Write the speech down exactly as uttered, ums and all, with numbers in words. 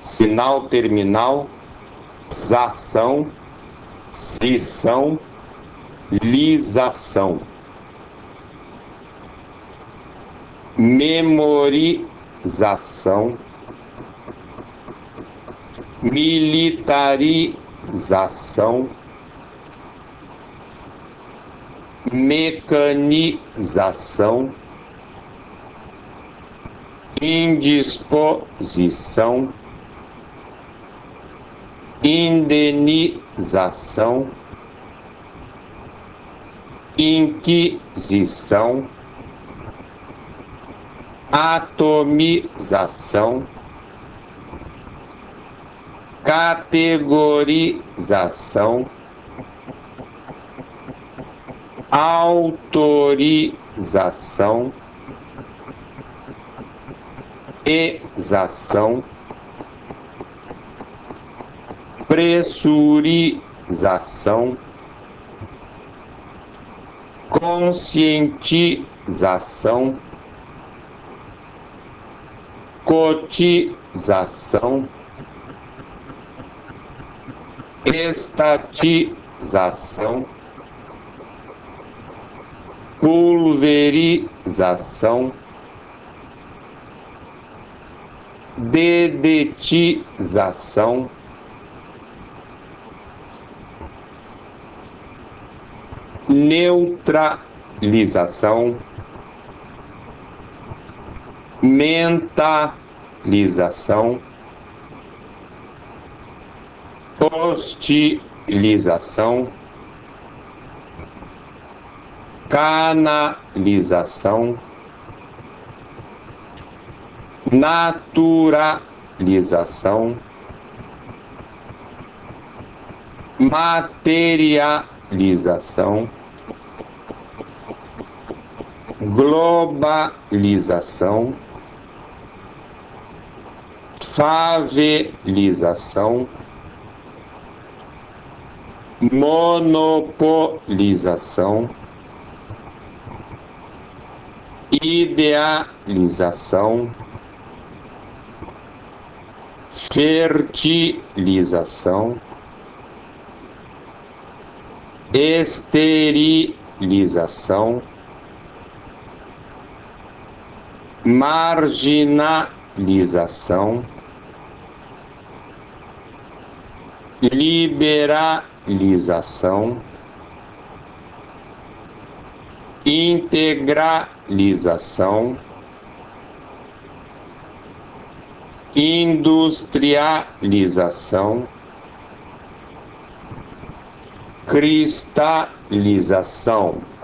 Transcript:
sinal terminal, zação, cisão, lisação. Memorização, militarização, mecanização, indisposição, indenização, inquisição, atomização, categorização, autorização, exação, pressurização, conscientização, cotização, estatização, pulverização, dedetização, neutralização, mentalização, hostilização, canalização, naturalização, materialização, globalização, favelização, monopolização, idealização, fertilização, esterilização, marginalização, liberalização, integralização, industrialização, cristalização.